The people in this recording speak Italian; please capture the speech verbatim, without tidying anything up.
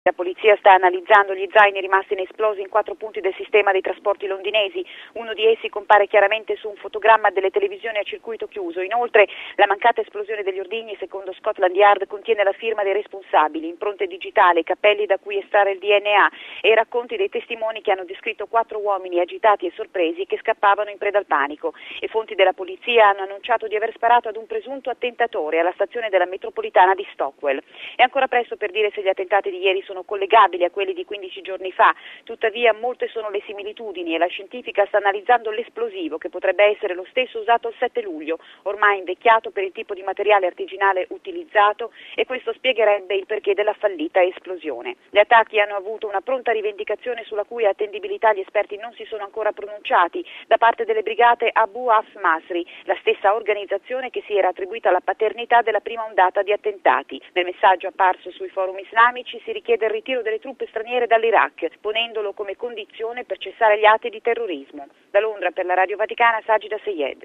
La polizia sta analizzando gli zaini rimasti inesplosi in quattro punti del sistema dei trasporti londinesi. Uno di essi compare chiaramente su un fotogramma delle televisioni a circuito chiuso. Inoltre, la mancata esplosione degli ordigni, secondo Scotland Yard, contiene la firma dei responsabili, impronte digitali, cappelli da cui estrarre il D N A e racconti dei testimoni che hanno descritto quattro uomini agitati e sorpresi che scappavano in preda al panico. E fonti della polizia hanno annunciato di aver sparato ad un presunto attentatore alla stazione della metropolitana di Stockwell. È ancora presto per dire se gli attentati di ieri sono collegabili a quelli di quindici giorni fa, tuttavia molte sono le similitudini e la scientifica sta analizzando l'esplosivo che potrebbe essere lo stesso usato il sette luglio, ormai invecchiato per il tipo di materiale artigianale utilizzato, e questo spiegherebbe il perché della fallita esplosione. Gli attacchi hanno avuto una pronta rivendicazione sulla cui attendibilità gli esperti non si sono ancora pronunciati da parte delle brigate Abu Hafs Masri, la stessa organizzazione che si era attribuita la paternità della prima ondata di attentati. Nel messaggio apparso sui forum islamici si richiede il ritiro delle truppe straniere dall'Iraq, ponendolo come condizione per cessare gli atti di terrorismo. Da Londra per la Radio Vaticana, Sagida Seyed.